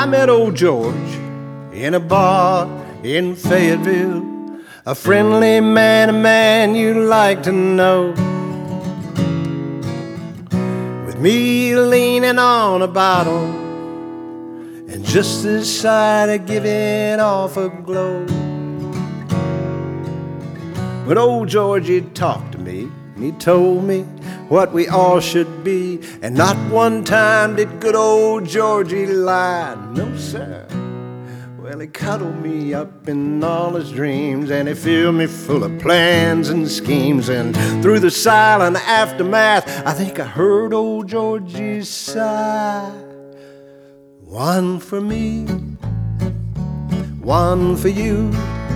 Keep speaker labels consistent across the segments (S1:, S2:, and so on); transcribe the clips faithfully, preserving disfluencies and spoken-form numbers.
S1: met old George in a bar in Fayetteville, a friendly man, a man you'd like to know. With me leaning on a bottle and just this side of giving off a glow. But old George, he talked to me and he told me what we all should be, and not one time did good old Georgie lie. No, sir. Well, he cuddled me up in all his dreams, and he filled me full of plans and schemes. And through the silent aftermath, I think I heard old Georgie sigh. One for me, one for you,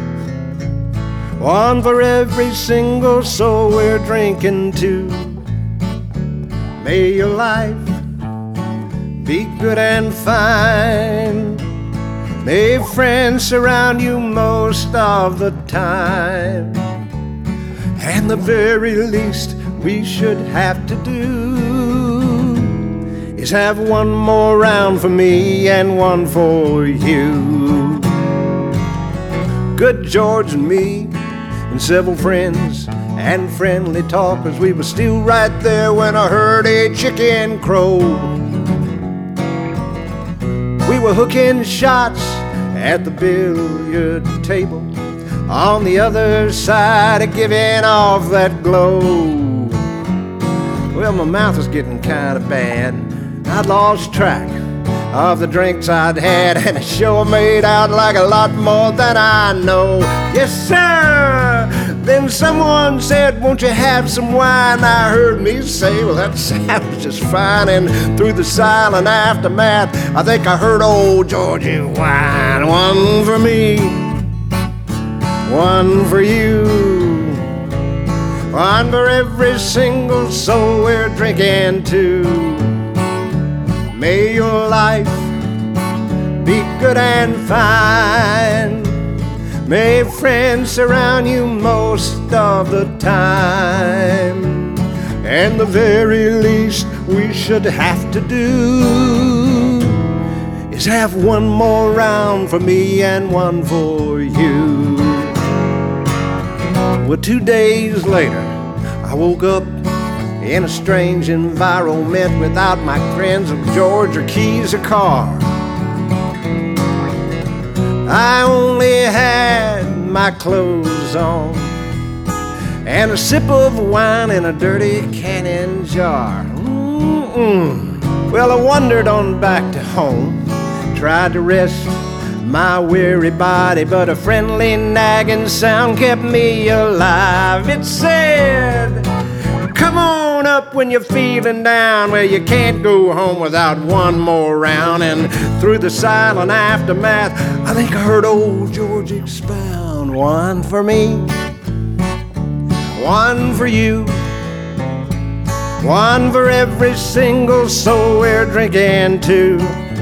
S1: one for every single soul we're drinking to. May your life be good and fine. May friends surround you most of the time. And the very least we should have to do is have one more round for me and one for you. Good George and me and several friends and friendly talkers, we were still right there when I heard a chicken crow. We were hooking shots at the billiard table on the other side of giving off that glow. Well, my mouth was getting kind of bad. I'd lost track of the drinks I'd had, and it sure made out like a lot more than I know. Yes, sir! Then someone said, won't you have some wine? I heard me say, well, that sounds just fine. And through the silent aftermath, I think I heard old Georgie whine. One for me, one for you, one for every single soul we're drinking to. May your life be good and fine. May friends surround you most of the time. And the very least we should have to do is have one more round for me and one for you. Well, two days later, I woke up in a strange environment without my friends of George or keys or car. I only had my clothes on and a sip of wine in a dirty canning jar. Mm-mm. Well, I wandered on back to home, tried to rest my weary body, but a friendly nagging sound kept me alive. It said, come on up when you're feeling down. Well, you can't go home without one more round. And through the silent aftermath, I think I heard old George expound. One for me, one for you, one for every single soul we're drinking to.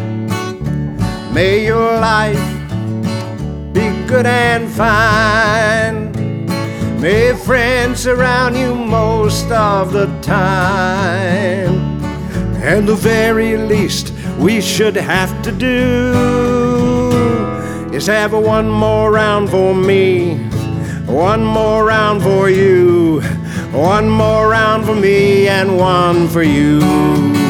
S1: May your life be good and fine. May friends surround you most of the time. And the very least we should have to do is have one more round for me, one more round for you, one more round for me and one for you.